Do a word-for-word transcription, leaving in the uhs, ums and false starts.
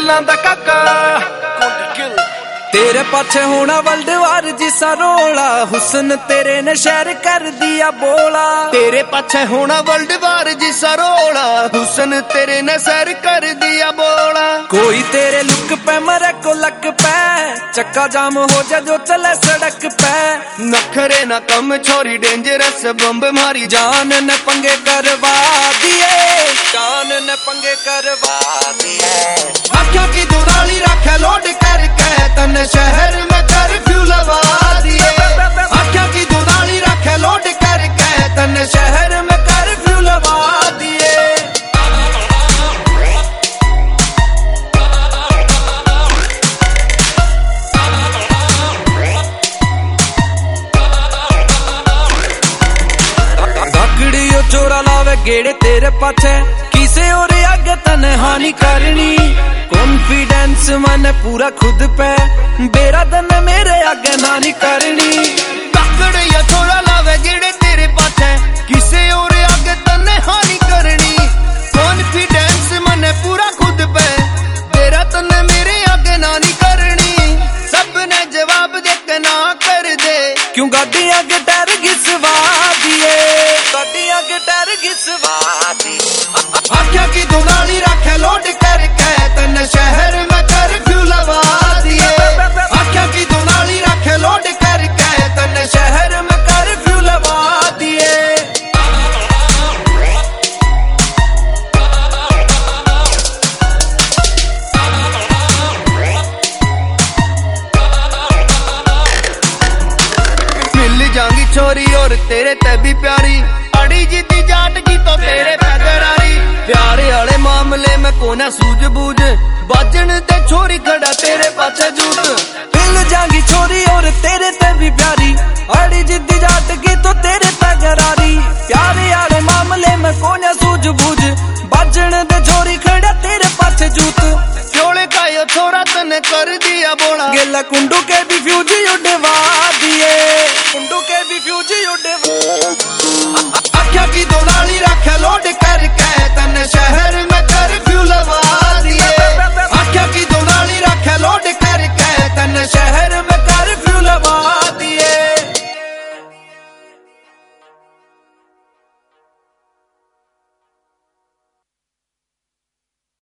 दिलों दा काका तेरे पाछे होना वर्ल्ड वार जिसा रोला हुस्न तेरे ने शहर कर दिया बोला तेरे पाछे होना वर्ल्ड वार जिसा रोला हुस्न तेरे ने शहर कर दिया बोला कोई तेरे लुक पे मरे को लक पे चक्का जाम हो जा जो चले सड़क पे नखरे ना कम छोरी डेंजरस बम्ब मारी जान ने पंगे करवा दिए जान ने पंगे करवा दिए आँखों की दुनाली रखे लोड करके तन शहर में कर्फ्यू लगा दिए आँखों की दुनाली रखे लोड करके तन शहर में कर्फ्यू लगा दिए धाकड़ियों चोरा लावे गेड़े तेरे पाछे किसे और आगे तने हानि करनी कॉन्फिडेंस मैंने पूरा खुद पे बेरा दन मेरे आगे नानी करनी धाकड़ियों चोरा लावे गेड़े तेरे पाछे किसे और आगे तने हानि करनी कॉन्फिडेंस मैंने पूरा खुद पे बेरा तने मेरे आगे नानी करनी सबने जवाब दे के ना कर दे क्यों गाड़ी आगे टायर घिसवा दिए गाड़ी आगे टायर घिसवा दिए आँखों की दुनाली रखे लोड करके तन शहर में कर्फ्यू लगा दिए आँखों की दुनाली रखे लोड करके तन शहर में कर्फ्यू लगा दिए मिल जाएंगी छोरी और तेरे ते भी प्यारी अड़ी जिद्दी जाट की तो तेरे पैदरारी प्यारे वाले मामले में कोना सूझबूझ बाजन ते छोरी खड़ा तेरे पाछे झूठ मिल जाएंगी छोरी और तेरे ते भी प्यारी अड़ी जिद्दी जाट की तो तेरे पैदरारी प्यारे वाले मामले में कोना सूझबूझ बाजन ते छोरी खड़ा तेरे पाछे झूठ चोले का यो छोरा तने कर दिया बोला गेला कुंडू के भी फ्यूज उड़वा दिए कुंडू के भी फ्यूज उड़वा आँखों की दुनाली रखे लोड करके तन शहर में कर्फ्यू लगा दिए